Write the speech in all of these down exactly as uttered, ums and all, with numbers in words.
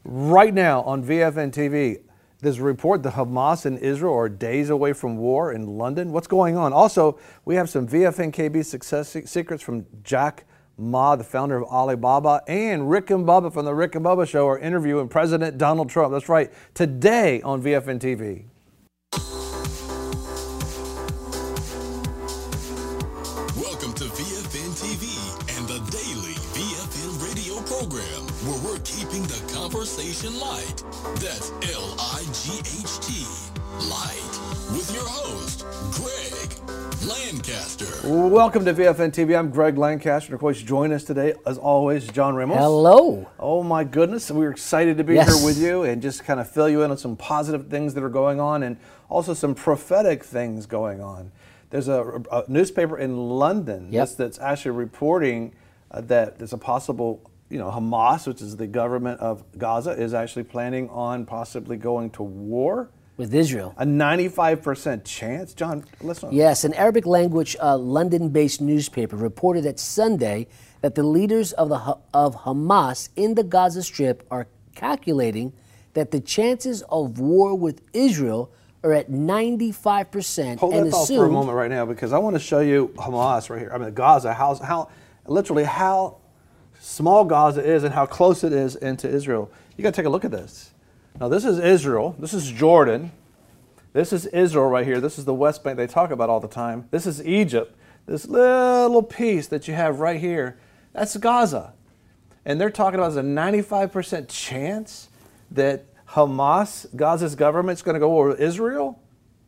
Right now on V F N T V, there's a report that Hamas and Israel are days away from war in London. What's going on? Also, we have some V F N K B success secrets from Jack Ma, the founder of Alibaba, and Rick and Bubba from the Rick and Bubba Show are interviewing President Donald Trump. That's right, today on V F N T V. Welcome to V F N T V and the daily V F N radio program, where we're keeping the conversation light. That's L I G H T, light, with your host, Greg Lancaster. Welcome to V F N T V. I'm Greg Lancaster. Of course, join us today, as always, John Ramos. Hello. Oh my goodness, we're excited to be Yes. here with you and just kind of fill you in on some positive things that are going on and also some prophetic things going on. There's a, a newspaper in London Yep. that's, that's actually reporting uh, that there's a possible, you know, Hamas, which is the government of Gaza, is actually planning on possibly going to war. With Israel. A ninety-five percent chance. John, listen. Yes, an Arabic language uh, London-based newspaper reported that Sunday that the leaders of the Ha- of Hamas in the Gaza Strip are calculating that the chances of war with Israel are at ninety-five percent. Hold and that thought assumed, for a moment right now, because I want to show you Hamas right here. I mean, Gaza, how, how literally how small Gaza is and how close it is into Israel. You got to take a look at this. Now, this is Israel. This is Jordan. This is Israel right here. This is the West Bank they talk about all the time. This is Egypt. This little piece that you have right here, that's Gaza. And they're talking about as a ninety-five percent chance that Hamas, Gaza's government, is going to go over Israel.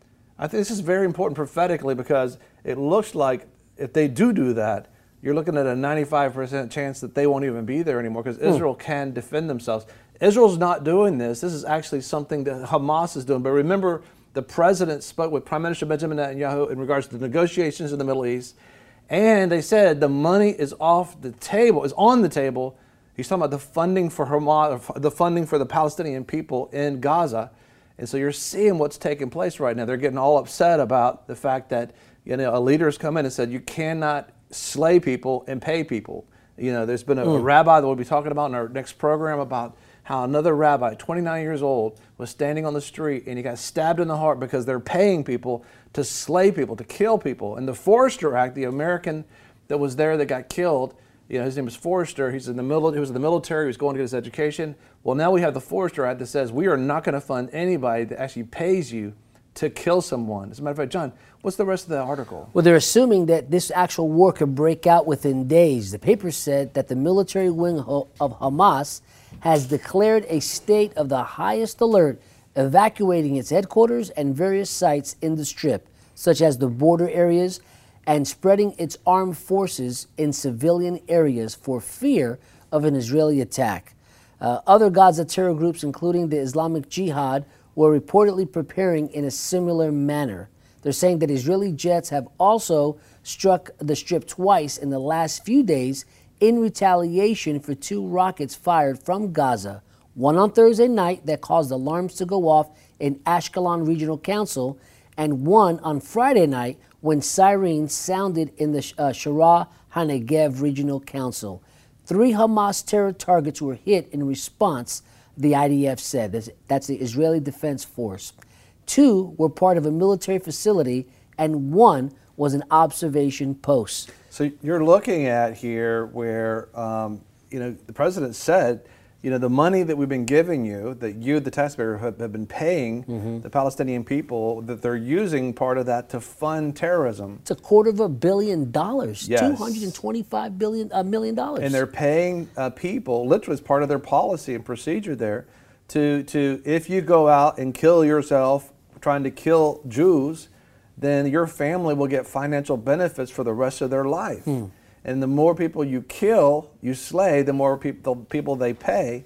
I think this is very important prophetically, because it looks like if they do do that, you're looking at a ninety-five percent chance that they won't even be there anymore, because Israel can defend themselves. Israel's not doing this. This is actually something that Hamas is doing. But remember, the president spoke with Prime Minister Benjamin Netanyahu in regards to the negotiations in the Middle East, and they said the money is off the table, is on the table. He's talking about the funding for Hamas, the funding for the Palestinian people in Gaza. And so you're seeing what's taking place right now. They're getting all upset about the fact that, you know, a leader has come in and said you cannot slay people and pay people. You know, there's been a, a rabbi that we'll be talking about in our next program about how another rabbi, twenty-nine years old, was standing on the street and he got stabbed in the heart because they're paying people to slay people, to kill people. And the Forrester Act, the American that was there that got killed, you know, his name is Forrester. He's in the middle. He was in the military. He was going to get his education. Well, now we have the Forrester Act that says we are not going to fund anybody that actually pays you to kill someone. As a matter of fact, John, what's the rest of the article? Well, they're assuming that this actual war could break out within days. The paper said that the military wing ho- of Hamas has declared a state of the highest alert, evacuating its headquarters and various sites in the Strip, such as the border areas, and spreading its armed forces in civilian areas for fear of an Israeli attack. Uh, other Gaza terror groups, including the Islamic Jihad, were reportedly preparing in a similar manner. They're saying that Israeli jets have also struck the Strip twice in the last few days in retaliation for two rockets fired from Gaza, one on Thursday night that caused alarms to go off in Ashkelon Regional Council, and one on Friday night when sirens sounded in the uh, Shara HaNegev Regional Council. Three Hamas terror targets were hit in response, the I D F said. That's, that's the Israeli Defense Force. Two were part of a military facility, and one was an observation post. So you're looking at here where, um, you know, the president said, you know, the money that we've been giving you, that you, the taxpayer, have, have been paying mm-hmm. the Palestinian people, that they're using part of that to fund terrorism. It's a quarter of a billion dollars, yes. two hundred twenty-five billion, uh, million dollars. And they're paying uh, people, literally as part of their policy and procedure there, to, to if you go out and kill yourself trying to kill Jews, then your family will get financial benefits for the rest of their life. Hmm. And the more people you kill, you slay, the more people people they pay.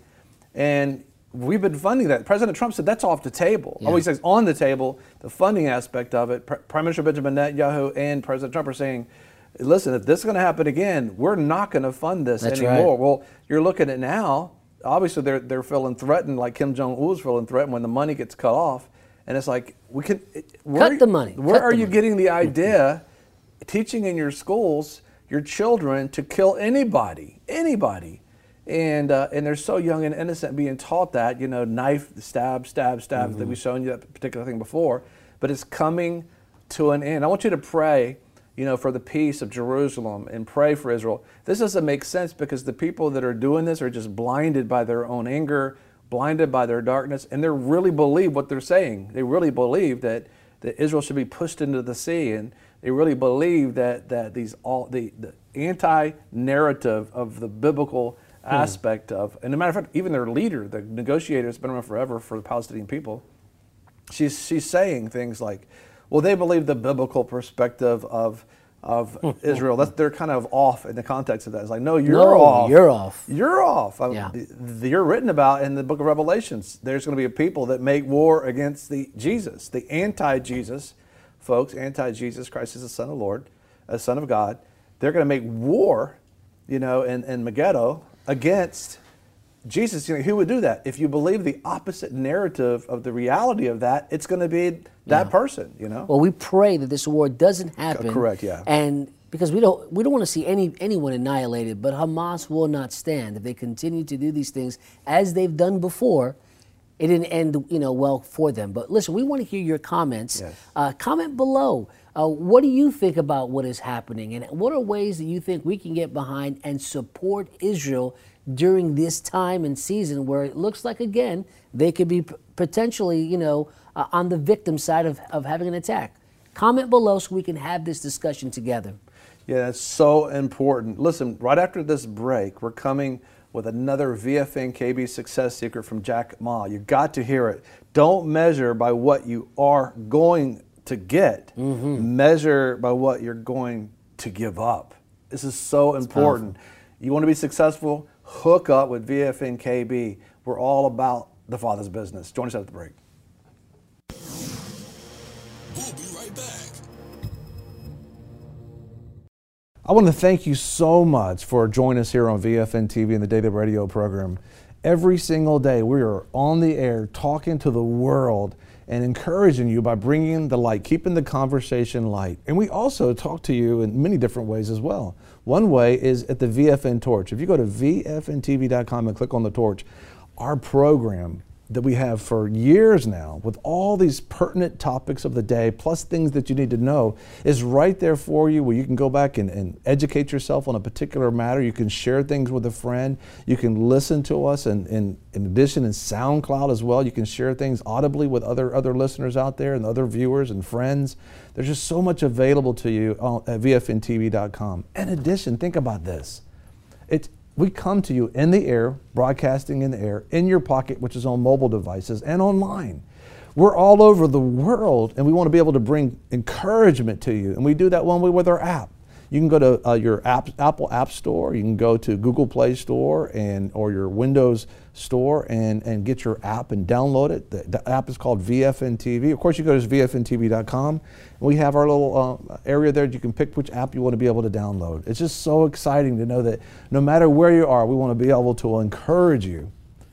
And we've been funding that. President Trump said that's off the table. Yeah. Always says on the table, the funding aspect of it. Prime Minister Benjamin Netanyahu and President Trump are saying, listen, if this is going to happen again, we're not going to fund this that's anymore. Right. Well, you're looking at now, obviously they're, they're feeling threatened, like Kim Jong-un is feeling threatened when the money gets cut off. And it's like, we can where, cut the money. Where cut are the you money. getting the idea, teaching in your schools, your children to kill anybody, anybody? And uh, and they're so young and innocent being taught that, you know, knife, stab, stab, stab, Mm-hmm. that we've shown you that particular thing before. But it's coming to an end. I want you to pray, you know, for the peace of Jerusalem and pray for Israel. This doesn't make sense because the people that are doing this are just blinded by their own anger, blinded by their darkness, and they really believe what they're saying. They really believe that, that Israel should be pushed into the sea, and they really believe that that these all the, the anti-narrative of the biblical aspect of, and as a matter of fact, even their leader, the negotiator, has been around forever for the Palestinian people. She's she's saying things like, well, they believe the biblical perspective of of Israel. That's they're kind of off in the context of that. It's like, no, you're No, off. you're off. You're off. I- Yeah. th- You're written about in the book of Revelations. There's going to be a people that make war against the Jesus, the anti-Jesus folks. Anti-Jesus. Christ is the Son of the Lord, a Son of God. They're going to make war, you know, in, in Megiddo against Jesus. You know, who would do that? If you believe the opposite narrative of the reality of that, it's going to be that Yeah. person, you know? Well, we pray that this war doesn't happen. correct, yeah. And because we don't we don't want to see any anyone annihilated, but Hamas will not stand if they continue to do these things as they've done before. It didn't end, you know, well for them. But listen, we want to hear your comments. Yes. Uh, comment below. Uh, what do you think about what is happening, and what are ways that you think we can get behind and support Israel during this time and season where it looks like, again, they could be p- potentially, you know, uh, on the victim side of, of having an attack? Comment below so we can have this discussion together. Yeah, that's so important. Listen, right after this break, we're coming with another V F N K B success secret from Jack Ma. You got to hear it. Don't measure by what you are going to get. Mm-hmm. Measure by what you're going to give up. This is so important. You want to be successful? Hook up with V F N K B. We're all about the Father's business. Join us at the break. We'll be right back. I want to thank you so much for joining us here on V F N T V and the Daily Radio program. Every single day we are on the air talking to the world and encouraging you by bringing the light, keeping the conversation light. And we also talk to you in many different ways as well. One way is at the V F N Torch. If you go to V F N T V dot com and click on the torch, our program that we have for years now with all these pertinent topics of the day, plus things that you need to know, is right there for you, where you can go back and, and educate yourself on a particular matter. You can share things with a friend. You can listen to us, and, and in addition in SoundCloud as well. You can share things audibly with other, other listeners out there and other viewers and friends. There's just so much available to you at V F N T V dot com. In addition, think about this. It's We come to you in the air, broadcasting in the air, in your pocket, which is on mobile devices, and online. We're all over the world, and we want to be able to bring encouragement to you. And we do that one way with our app. You can go to uh, your app, Apple App Store. You can go to Google Play Store and or your Windows Store and, and get your app and download it. The, the app is called V F N T V. Of course, you go to V F N T V dot com. We have our little uh, area there. You can pick which app you want to be able to download. It's just so exciting to know that no matter where you are, we want to be able to encourage you.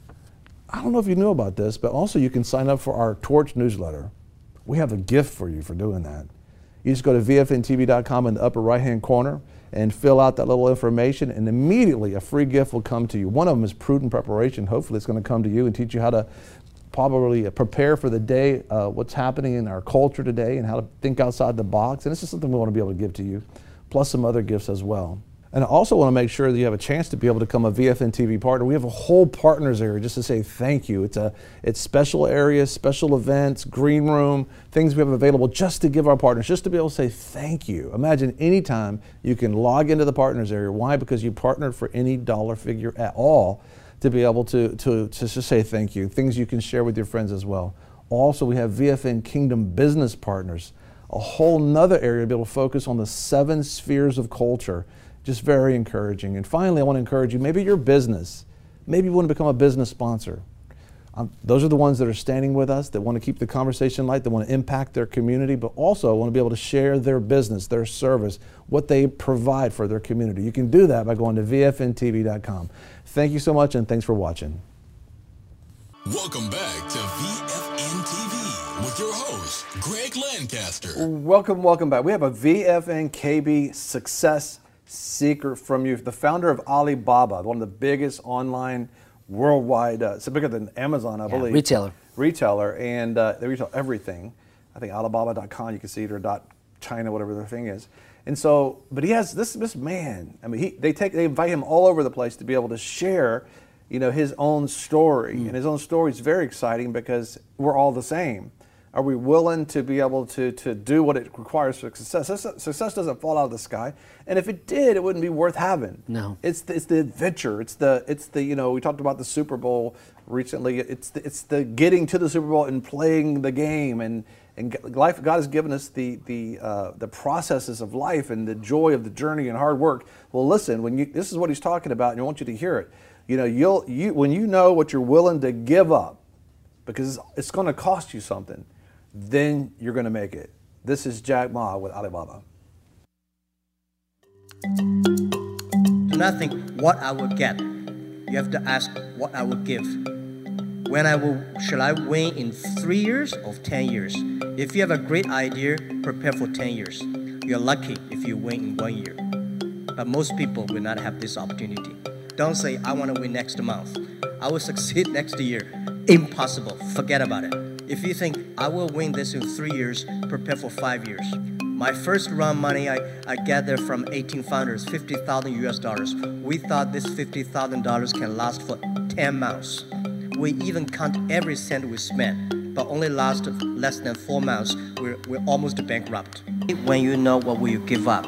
I don't know if you knew about this, but also you can sign up for our Torch newsletter. We have a gift for you for doing that. You just go to V F N T V dot com in the upper right-hand corner and fill out that little information, and immediately a free gift will come to you. One of them is Prudent Preparation. Hopefully it's going to come to you and teach you how to probably prepare for the day, uh, what's happening in our culture today, and how to think outside the box. And this is something we want to be able to give to you, plus some other gifts as well. And I also want to make sure that you have a chance to be able to become a V F N T V partner. We have a whole partners area just to say thank you. It's a it's special areas, special events, green room, things we have available just to give our partners, just to be able to say thank you. Imagine anytime you can log into the partners area. Why? Because you partnered for any dollar figure at all to be able to, to, to just say thank you. Things you can share with your friends as well. Also, we have V F N Kingdom Business Partners, a whole nother area to be able to focus on the seven spheres of culture. Just very encouraging. And finally, I want to encourage you, maybe your business, maybe you want to become a business sponsor. Um, those are the ones that are standing with us, that want to keep the conversation light, that want to impact their community, but also want to be able to share their business, their service, what they provide for their community. You can do that by going to V F N T V dot com. Thank you so much, and thanks for watching. Welcome back to V F N T V with your host, Greg Lancaster. Welcome, welcome back. We have a V F N K B success secret from you. The founder of Alibaba, one of the biggest online worldwide, uh, it's bigger than Amazon, I Yeah, believe. retailer. Retailer, and uh, they retail everything. I think Alibaba dot com, you can see it, or dot China, whatever their thing is. And so, but he has this this man. I mean, he they take they invite him all over the place to be able to share, you know, his own story, mm. and his own story is very exciting because we're all the same. Are we willing to be able to to do what it requires for success? Success doesn't fall out of the sky, and if it did, it wouldn't be worth having. No, it's the, it's the adventure. It's the it's the you know we talked about the Super Bowl recently. It's the, it's the getting to the Super Bowl and playing the game, and and life. God has given us the the uh, the processes of life and the joy of the journey and hard work. Well, listen, when you this is what He's talking about, and I want you to hear it. You know, you'll you when you know what you're willing to give up, because it's, it's going to cost you something. Then you're going to make it. This is Jack Ma with Alibaba. Do not think what I will get. You have to ask what I will give. When I will, shall I win in three years or ten years? If you have a great idea, prepare for ten years. You're lucky if you win in one year. But most people will not have this opportunity. Don't say, I want to win next month. I will succeed next year. Impossible. Forget about it. If you think I will win this in three years, prepare for five years. My first round money I, I gathered from eighteen founders, fifty thousand U S dollars. We thought this fifty thousand dollars can last for ten months. We even count every cent we spent, but only last less than four months. We're, we're almost bankrupt. When you know what will you give up,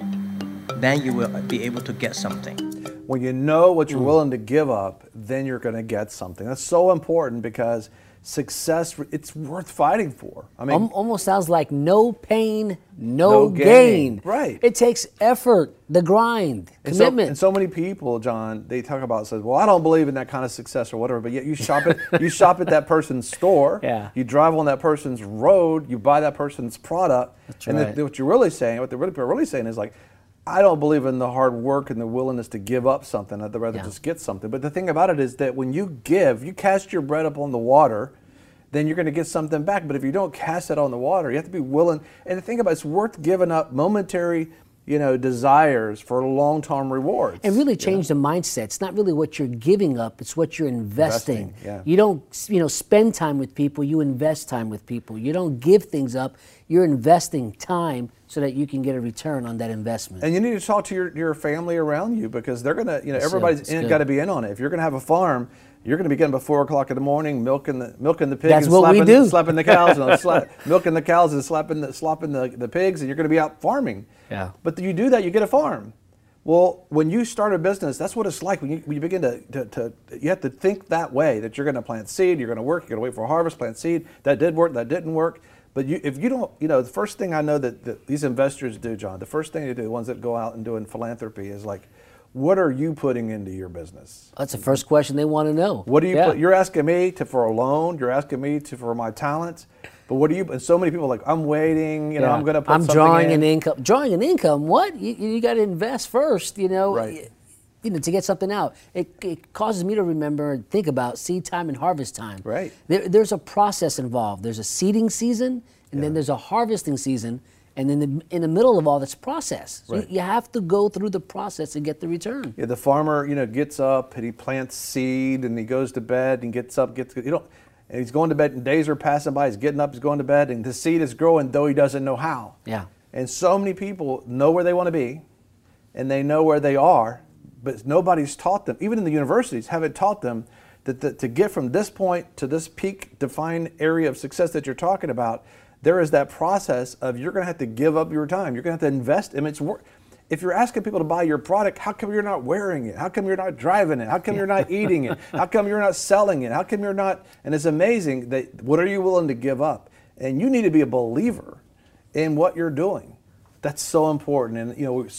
then you will be able to get something. When you know what you're willing to give up, then you're going to get something. That's so important because success, it's worth fighting for. I mean, almost sounds like no pain, no, no gain. gain. Right. It takes effort, the grind, and commitment. So, and so many people, John, they talk about says, "Well, I don't believe in that kind of success or whatever." But yet you shop at you shop at that person's store. Yeah. You drive on that person's road. You buy that person's product. That's and right. the, what you're really saying, what they're really, really saying is like, I don't believe in the hard work and the willingness to give up something. I'd rather Yeah. just get something. But the thing about it is that when you give, you cast your bread upon the water, then you're going to get something back. But if you don't cast it on the water, you have to be willing. And the thing about it, it's worth giving up momentary, you know, desires for long-term rewards. And really change the mindset. It's not really what you're giving up, it's what you're investing. Investing, yeah. You don't, you know, spend time with people, you invest time with people. You don't give things up, you're investing time so that you can get a return on that investment. And you need to talk to your, your family around you because they're going to, you know, That's everybody's it. got to be in on it. If you're going to have a farm, you're going to be getting up at four o'clock in the morning, milking the milking the pigs That's and what we slapping, do. slapping the cows, and slap, milking the cows and slapping the, slopping the, the pigs, and you're going to be out farming. Yeah. But you do that, you get a farm. Well, when you start a business, that's what it's like. When you, when you begin to, to, to, you have to think that way, that you're going to plant seed, you're going to work, you're going to wait for a harvest, plant seed. That did work, that didn't work. But you, if you don't, you know, the first thing I know that, that these investors do, John, the first thing they do, the ones that go out and doing philanthropy, is like, what are you putting into your business? That's the first question they want to know. What do you Yeah. put? You're asking me to for a loan. You're asking me to for my talents. But what do you? And so many people are like, I'm waiting. You know, Yeah. I'm going to put I'm something drawing in. an income. Drawing an income? What? You, you got to invest first. You know, Right. you know, to get something out. It, it causes me to remember and think about seed time and harvest time. Right. There, there's a process involved. There's a seeding season, and then there's a harvesting season, and then the, in the middle of all this process, so Right. you, you have to go through the process and get the return. Yeah, the farmer, you know, gets up and he plants seed and he goes to bed and gets up, gets you know, and he's going to bed and days are passing by. He's getting up, he's going to bed, and the seed is growing though he doesn't know how. Yeah. And so many people know where they want to be, and they know where they are, but nobody's taught them, even in the universities, haven't taught them that the, to get from this point to this peak defined area of success that you're talking about, there is that process of you're going to have to give up your time. You're going to have to invest. I mean, it's work. If you're asking people to buy your product, how come you're not wearing it? How come you're not driving it? How come you're not eating it? How come you're not selling it? How come you're not? And it's amazing that what are you willing to give up? And you need to be a believer in what you're doing. That's so important. And you know, we're,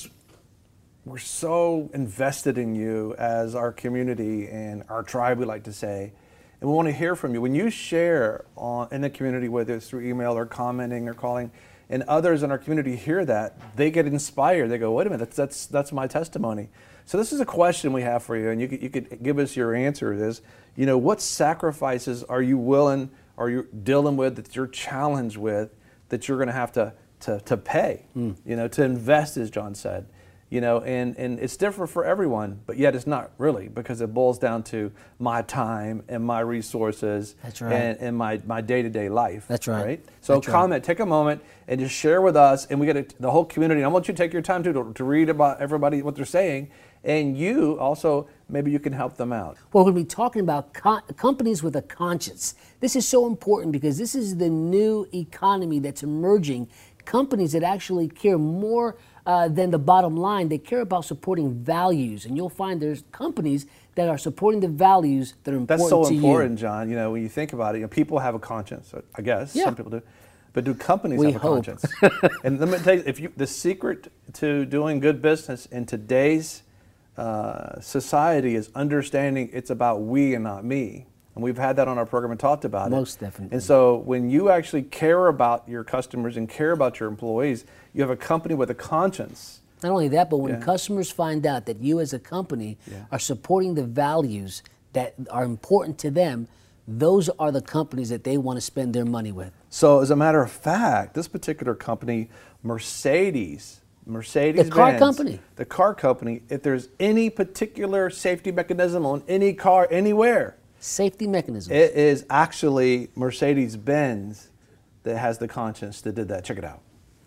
we're so invested in you as our community and our tribe, we like to say. And we want to hear from you. When you share on, in the community, whether it's through email or commenting or calling, and others in our community hear that, they get inspired. They go, wait a minute, that's that's, that's my testimony. So this is a question we have for you, and you could, you could give us your answer to this. You know, what sacrifices are you willing, are you dealing with, that you're challenged with, that you're going to have to, to, to pay, mm. you know, to invest, as John said. You know, and, and it's different for everyone, but yet it's not really, because it boils down to my time and my resources. That's right. and, and my, my day-to-day life. That's right. right? So That's right. comment, take a moment and just share with us, and we get a, the whole community. I want you to take your time too, to, to read about everybody, what they're saying, and you also, maybe you can help them out. Well, we're going to be talking about co- companies with a conscience. This is so important because this is the new economy that's emerging. Companies that actually care more uh, than the bottom line. They care about supporting values, and you'll find there's companies that are supporting the values that are important That's so to important, you. John. You know, when you think about it, you know, people have a conscience. I guess Yeah. some people do, but do companies We have a hope. conscience? And let me tell you, if you, the secret to doing good business in today's uh, society is understanding it's about we and not me. And we've had that on our program and talked about it. Most definitely. And so when you actually care about your customers and care about your employees, you have a company with a conscience. Not only that, but when Yeah. customers find out that you as a company Yeah. are supporting the values that are important to them, those are the companies that they want to spend their money with. So as a matter of fact, this particular company, Mercedes, Mercedes The car Benz, company. the car company, if there's any particular safety mechanism on any car anywhere, Safety mechanisms. it is actually Mercedes-Benz that has the conscience that did that. Check it out.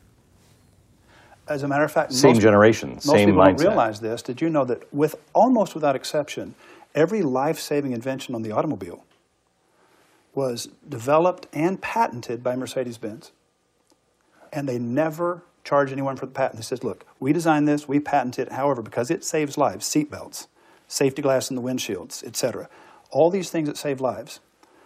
As a matter of fact, Same most, generation, most same people mindset. don't realize this. Did you know that with almost without exception, every life-saving invention on the automobile was developed and patented by Mercedes-Benz? And they never charge anyone for the patent. They says, look, we designed this, we patented it, however, because it saves lives, seat belts, safety glass in the windshields, et cetera. All these things that save lives.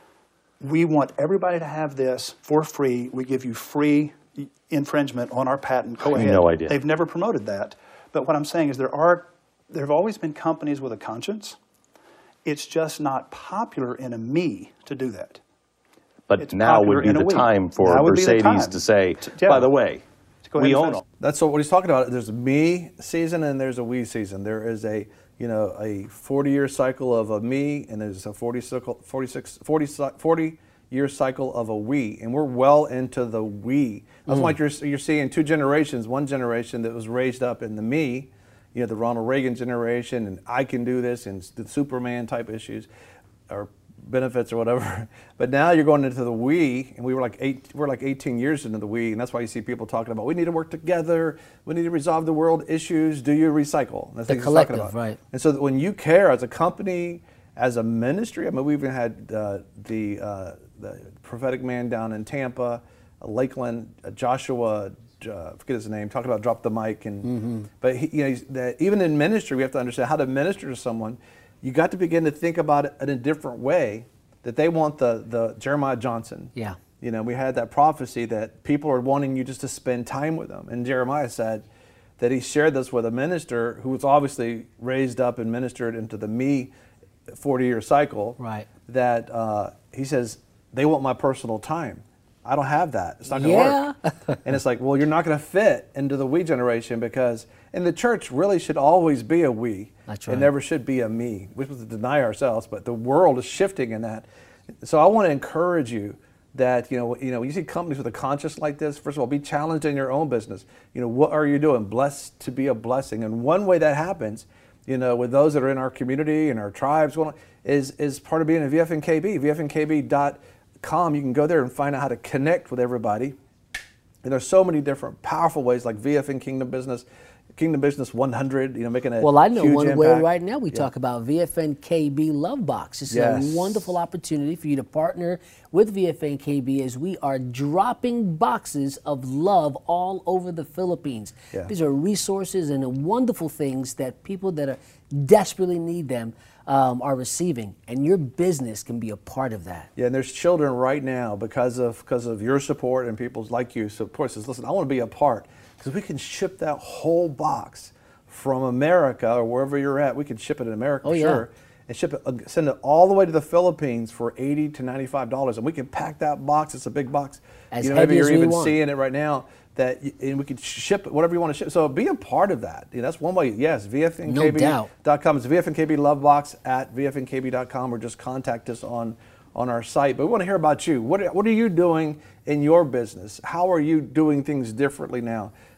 We want everybody to have this for free. We give you free infringement on our patent. Go I had ahead. no idea. They've never promoted that. But what I'm saying is there are, there have always been companies with a conscience. It's just not popular in a me to do that. But It's now popular would be in a the we. time for Now would be the Mercedes time. to say, To- yeah. by the way, Go ahead we and own finish. them. That's what, what he's talking about. There's a me season and there's a we season. There is a, you know, a forty-year cycle of a me, and there's a forty, forty-six, forty, forty year cycle of a we, and we're well into the we. That's Mm. why you're, you're seeing two generations. One generation that was raised up in the me, you know, the Ronald Reagan generation, and I can do this, and the Superman type issues, or benefits or whatever. But now you're going into the we, and we were like eight, we're like eighteen years into the we, and that's why you see people talking about we need to work together, we need to resolve the world issues. Do you recycle? That's The what he's talking collective, about. right. And so that when you care as a company, as a ministry, I mean, we even had uh, the uh, the prophetic man down in Tampa, uh, Lakeland, uh, Joshua. Uh, forget his name. Talking about drop the mic, and Mm-hmm. but he, you know, he's, that even in ministry, we have to understand how to minister to someone. You got to begin to think about it in a different way. That they want the the Jeremiah Johnson. Yeah. You know, we had that prophecy that people are wanting you just to spend time with them, and Jeremiah said that he shared this with a minister who was obviously raised up and ministered into the me forty-year cycle. Right. That uh, he says they want my personal time. I don't have that. It's not going to Yeah. work. And it's like, well, you're not going to fit into the we generation because, and the church really should always be a we. That's It right. never should be a me. We're supposed to deny ourselves, but the world is shifting in that. So I want to encourage you that, you know, you know, you see companies with a conscience like this, first of all, be challenged in your own business. You know, what are you doing? Blessed to be a blessing. And one way that happens, you know, with those that are in our community and our tribes, well, is, is part of being a V F N K B, V F N K B dot com. You can go there and find out how to connect with everybody. And there's so many different powerful ways, like V F N Kingdom Business, Kingdom Business one hundred, you know, making a Well, I know huge one way impact. right now we Yeah. talk about V F N K B Love Box. This Yes. is a wonderful opportunity for you to partner with V F N K B as we are dropping boxes of love all over the Philippines. Yeah. These are resources and wonderful things that people that are desperately need them um, are receiving, and your business can be a part of that. Yeah, and there's children right now because of because of your support and people's like you support says, listen, I want to be a part because we can ship that whole box from America or wherever you're at. We can ship it in America, Oh, yeah. sure, and ship it, uh, send it all the way to the Philippines for eighty to ninety-five dollars, and we can pack that box. It's a big box. As you know, heavy maybe as you're we even want. seeing it right now. That y- and we can ship it, whatever you want to ship. So be a part of that. You know, that's one way. Yes, V F N K B dot com. No doubt. It's V F N K B Love Box at V F N K B dot com, or just contact us on on our site. But we want to hear about you. What are, what are you doing in your business? How are you doing things differently now?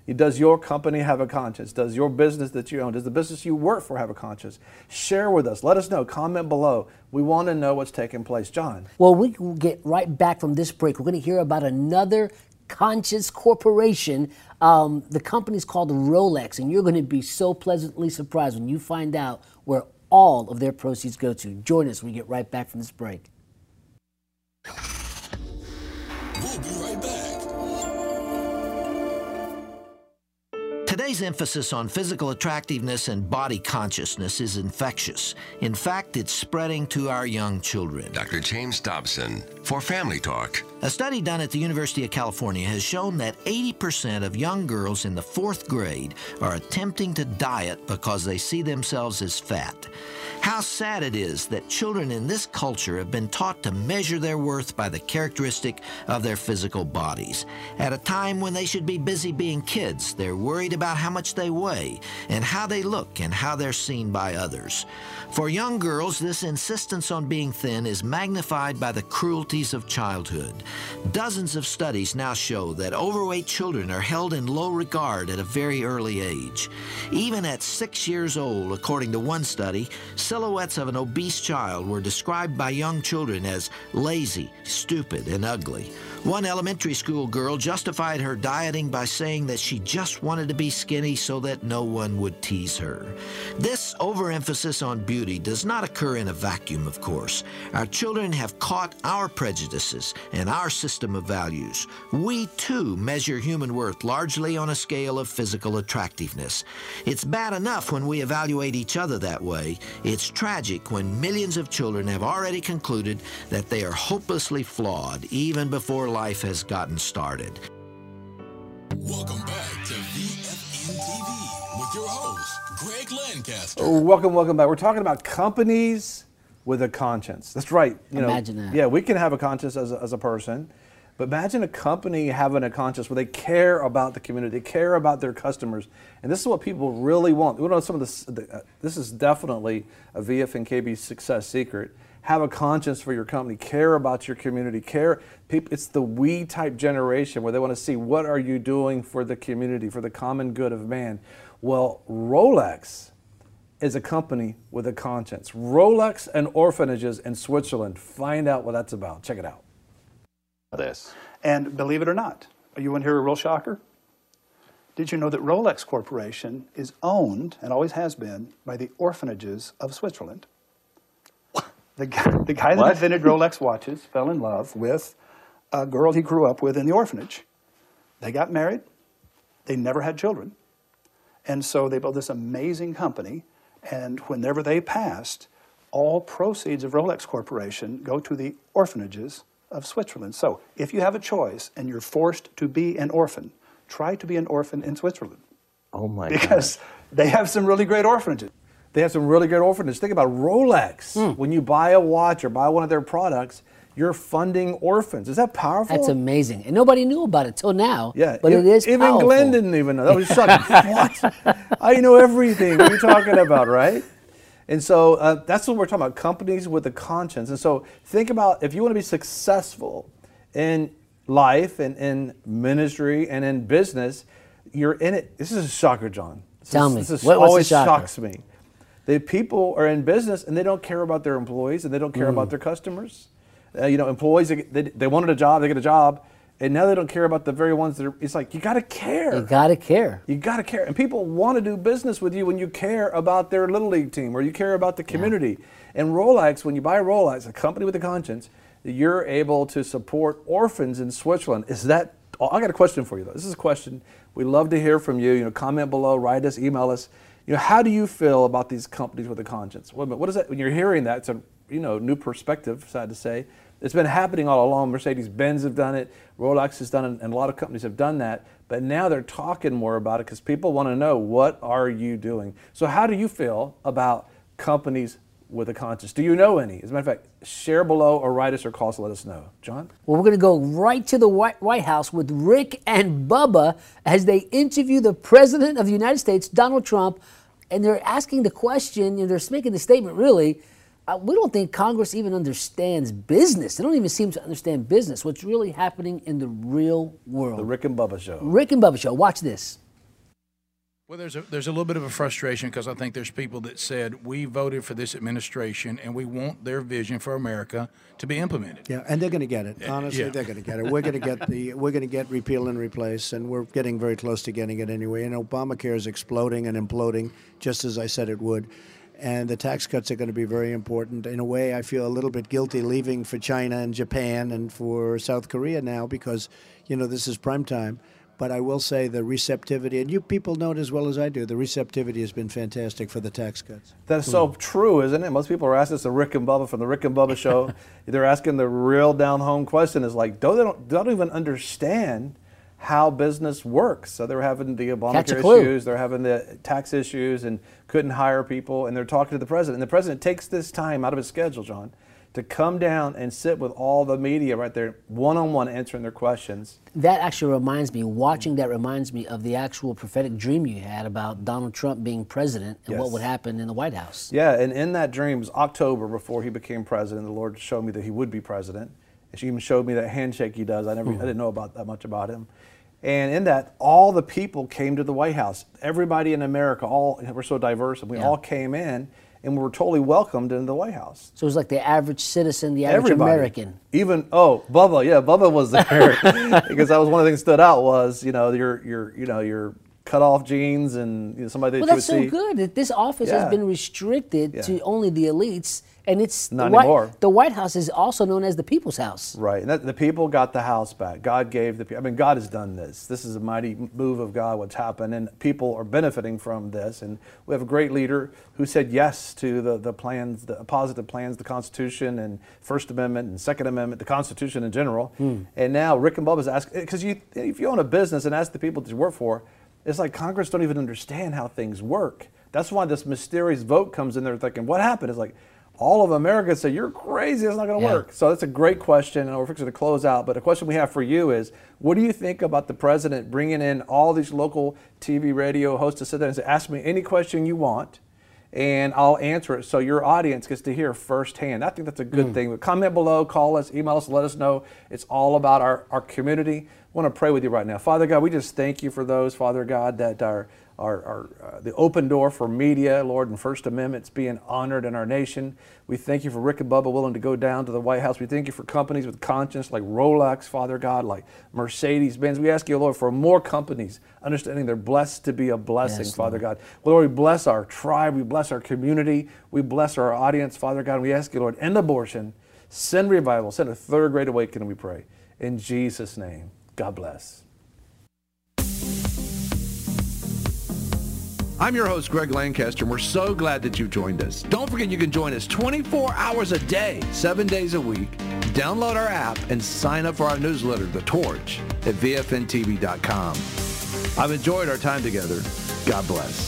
Does your company have a conscience? Does your business that you own, does the business you work for have a conscience? Share with us. Let us know. Comment below. We want to know what's taking place. John. Well, we will get right back from this break. We're going to hear about another conscious corporation. Um, the company's called Rolex, and you're going to be so pleasantly surprised when you find out where all of their proceeds go to. Join us when we get right back from this break. We'll be right back. Today's emphasis on physical attractiveness and body consciousness is infectious. In fact, it's spreading to our young children. Doctor James Dobson for Family Talk. A study done at the University of California has shown that eighty percent of young girls in the fourth grade are attempting to diet because they see themselves as fat. How sad it is that children in this culture have been taught to measure their worth by the characteristic of their physical bodies. At a time when they should be busy being kids, they're worried about how much they weigh and how they look and how they're seen by others. For young girls, this insistence on being thin is magnified by the cruelties of childhood. Dozens of studies now show that overweight children are held in low regard at a very early age. Even at six years old, according to one study, silhouettes of an obese child were described by young children as lazy, stupid, and ugly. One elementary school girl justified her dieting by saying that she just wanted to be skinny so that no one would tease her. This overemphasis on beauty does not occur in a vacuum, of course. Our children have caught our prejudices and our system of values. We, too, measure human worth largely on a scale of physical attractiveness. It's bad enough when we evaluate each other that way. It's tragic when millions of children have already concluded that they are hopelessly flawed even before life has gotten started. Welcome back to V F N T V with your host, Greg Lancaster. Oh, welcome, welcome back. We're talking about companies with a conscience. That's right. You Imagine know, that. Yeah, we can have a conscience as a, as a person, but imagine a company having a conscience where they care about the community, they care about their customers, and this is what people really want. We know some of this. The, uh, this is definitely a V F N K B success secret. Have a conscience for your company. Care about your community. Care. People, it's the we type generation where they want to see what are you doing for the community, for the common good of man. Well, Rolex is a company with a conscience. Rolex and orphanages in Switzerland. Find out what that's about. Check it out. This. And believe it or not, you want to hear a real shocker? Did you know that Rolex Corporation is owned, and always has been, by the orphanages of Switzerland? The guy, the guy that invented Rolex watches fell in love with a girl he grew up with in the orphanage. They got married. They never had children. And so they built this amazing company, and whenever they passed, all proceeds of Rolex Corporation go to the orphanages of Switzerland. So if you have a choice and you're forced to be an orphan, try to be an orphan in Switzerland. Oh my God. Because they have some really great orphanages. They have some really good orphanages. Think about Rolex. Mm. When you buy a watch or buy one of their products, you're funding orphans. Is that powerful? That's amazing. And nobody knew about it till now. Yeah, but it, it is even powerful. Even Glenn didn't even know. That was shocking. What? I know everything. What are you talking about, right? And so uh, that's what we're talking about, companies with a conscience. And so think about if you want to be successful in life and in ministry and in business, you're in it. This is a shocker, John. This Tell is, me. This is what, always what's the shocker? shocks me. The people are in business and they don't care about their employees and they don't care mm. about their customers. Uh, you know, employees, they, they wanted a job, they get a job, and now they don't care about the very ones that are, it's like, you got to care. You got to care. You got to care. And people want to do business with you when you care about their Little League team or you care about the community. Yeah. And Rolex, when you buy Rolex, a company with a conscience, you're able to support orphans in Switzerland. Is that, oh, I got a question for you though. This is a question. We love to hear from you. You know, comment below, write us, email us. You know, how do you feel about these companies with a conscience? Wait a minute, what is that? When you're hearing that, it's a you know new perspective, sad to say. It's been happening all along. Mercedes-Benz have done it, Rolex has done it, and a lot of companies have done that. But now they're talking more about it because people want to know, what are you doing? So how do you feel about companies with a conscience? Do you know any? As a matter of fact, share below or write us or call us, let us know. John? Well, we're going to go right to the White, White House with Rick and Bubba as they interview the President of the United States, Donald Trump, and they're asking the question, and they're making the statement really, uh, we don't think Congress even understands business. They don't even seem to understand business, what's really happening in the real world. The Rick and Bubba Show. Rick and Bubba Show. Watch this. Well, there's a there's a little bit of a frustration because I think there's people that said we voted for this administration and we want their vision for America to be implemented. Yeah, and they're going to get it. Honestly, yeah. they're going to get it. We're going to get the we're going to get repeal and replace, and we're getting very close to getting it anyway. And Obamacare is exploding and imploding, just as I said it would. And the tax cuts are going to be very important. In a way, I feel a little bit guilty leaving for China and Japan and for South Korea now because, you know, this is prime time. But I will say the receptivity, and you people know it as well as I do, the receptivity has been fantastic for the tax cuts. That's so true, isn't it? Most people are asking us the Rick and Bubba from the Rick and Bubba show. They're asking the real down-home question is like, don't, they don't, don't even understand how business works. So they're having the Obamacare issues, they're having the tax issues and couldn't hire people, and they're talking to the president. And the president takes this time out of his schedule, John, to come down and sit with all the media right there, one-on-one answering their questions. That actually reminds me, watching that reminds me of the actual prophetic dream you had about Donald Trump being president and Yes. what would happen in the White House. Yeah, and in that dream, it was October before he became president, the Lord showed me that he would be president. And she even showed me that handshake he does. I never, I didn't know about that much about him. And in that, all the people came to the White House. Everybody in America, all we're so diverse, and we Yeah. all came in. And we were totally welcomed into the White House. So it was like the average citizen, the average Everybody. American. Even oh, Bubba, yeah, Bubba was there because that was one of the things that stood out was you know your your you know your cut off jeans and you know, somebody that Well, you that's would so see. good that this office Yeah. has been restricted Yeah. to only the elites, and it's Not the White, anymore. the White House is also known as the People's House. Right, and that, the people got the house back. God gave the people. I mean, God has done this. This is a mighty move of God. What's happened, and people are benefiting from this. And we have a great leader who said yes to the the plans, the positive plans, the Constitution and First Amendment and Second Amendment, the Constitution in general. And now Rick and Bubba's asking because you if you own a business and ask the people that you work for, it's like Congress don't even understand how things work. That's why this mysterious vote comes in there thinking, what happened? It's like all of America say, you're crazy, it's not going to Yeah. work. So that's a great question, and we're fixing to close out. But the question we have for you is, what do you think about the president bringing in all these local T V, radio hosts to sit there and say, ask me any question you want, and I'll answer it so your audience gets to hear firsthand. I think that's a good thing. But comment below, call us, email us, let us know. It's all about our, our community. I want to pray with you right now. Father God, we just thank you for those, Father God, that are, are, are uh, the open door for media, Lord, and First Amendment's being honored in our nation. We thank you for Rick and Bubba willing to go down to the White House. We thank you for companies with conscience like Rolex, Father God, like Mercedes-Benz. We ask you, Lord, for more companies, understanding they're blessed to be a blessing, Yes, Father God. Lord, we bless our tribe. We bless our community. We bless our audience, Father God. And we ask you, Lord, end abortion, send revival, send a third great awakening, we pray. In Jesus' name, God bless. I'm your host, Greg Lancaster, and we're so glad that you joined us. Don't forget you can join us twenty-four hours a day, seven days a week. Download our app and sign up for our newsletter, The Torch, at V F N T V dot com. I've enjoyed our time together. God bless.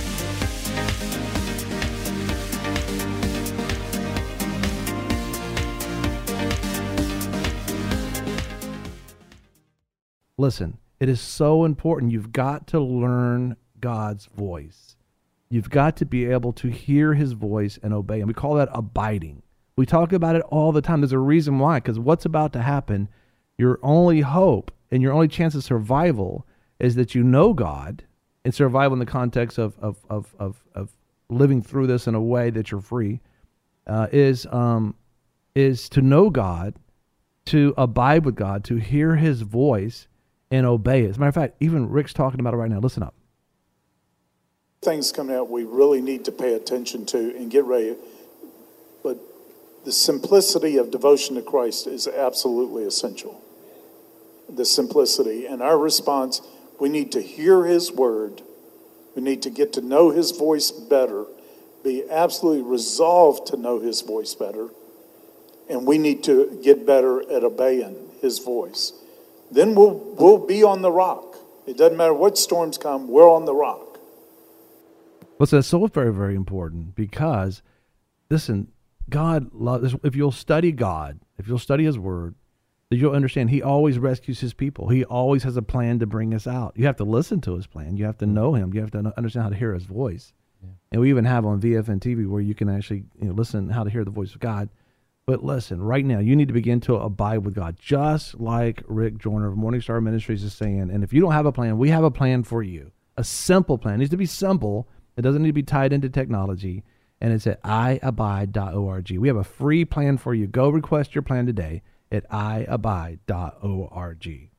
Listen, it is so important. You've got to learn God's voice. You've got to be able to hear his voice and obey him. We call that abiding. We talk about it all the time. There's a reason why, because what's about to happen, your only hope and your only chance of survival is that you know God, and survival in the context of of of of, of living through this in a way that you're free, uh, is um, is to know God, to abide with God, to hear his voice and obey it. As a matter of fact, even Rick's talking about it right now. Listen up. Things coming out we really need to pay attention to and get ready. But the simplicity of devotion to Christ is absolutely essential. The simplicity. And our response, we need to hear his word. We need to get to know his voice better, be absolutely resolved to know his voice better. And we need to get better at obeying his voice. Then we'll, we'll be on the rock. It doesn't matter what storms come, we're on the rock. Listen, it's so very, very important because, listen, God loves, if you'll study God, if you'll study his word, then you'll understand he always rescues his people. He always has a plan to bring us out. You have to listen to his plan. You have to know him. You have to understand how to hear his voice. Yeah. And we even have on V F N T V where you can actually you know, listen how to hear the voice of God. But listen, right now, you need to begin to abide with God, just like Rick Joyner of Morning Star Ministries is saying. And if you don't have a plan, we have a plan for you. A simple plan. It needs to be simple. It doesn't need to be tied into technology. And it's at i abide dot org. We have a free plan for you. Go request your plan today at i abide dot org.